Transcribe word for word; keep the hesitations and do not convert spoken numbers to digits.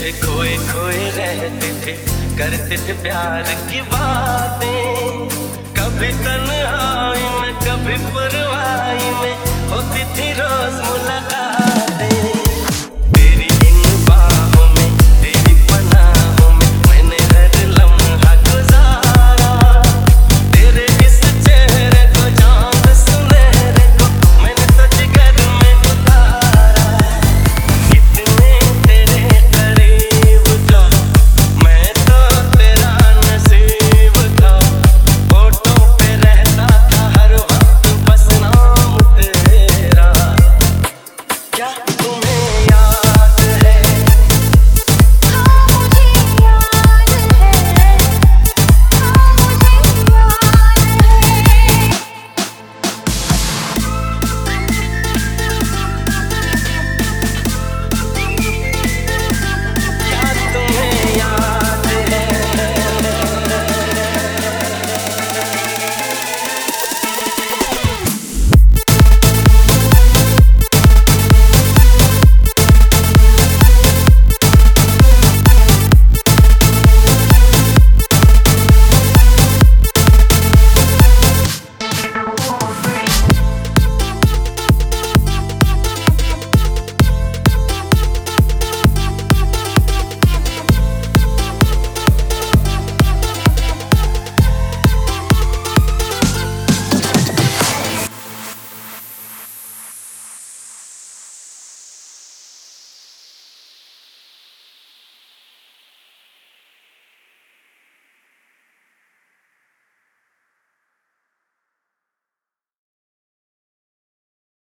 थे, खोए खोए रहते थे, करते थे प्यार की बातें। कभी तन्हाई में कभी परवाई में होती थी रोज मुलाकातें। तेरी इन बाहों में तेरी पनाहों में मैंने हर लम्हा गुजारा। तेरे इस चेहरे को चांद सुनहरे को मैंने तो जिगर में उतारा। कितने तेरे करीब था मैं तो तेरा नसीब था। फोटो पे रहता था हर वक्त बस नाम तेरा। क्या तुम्हें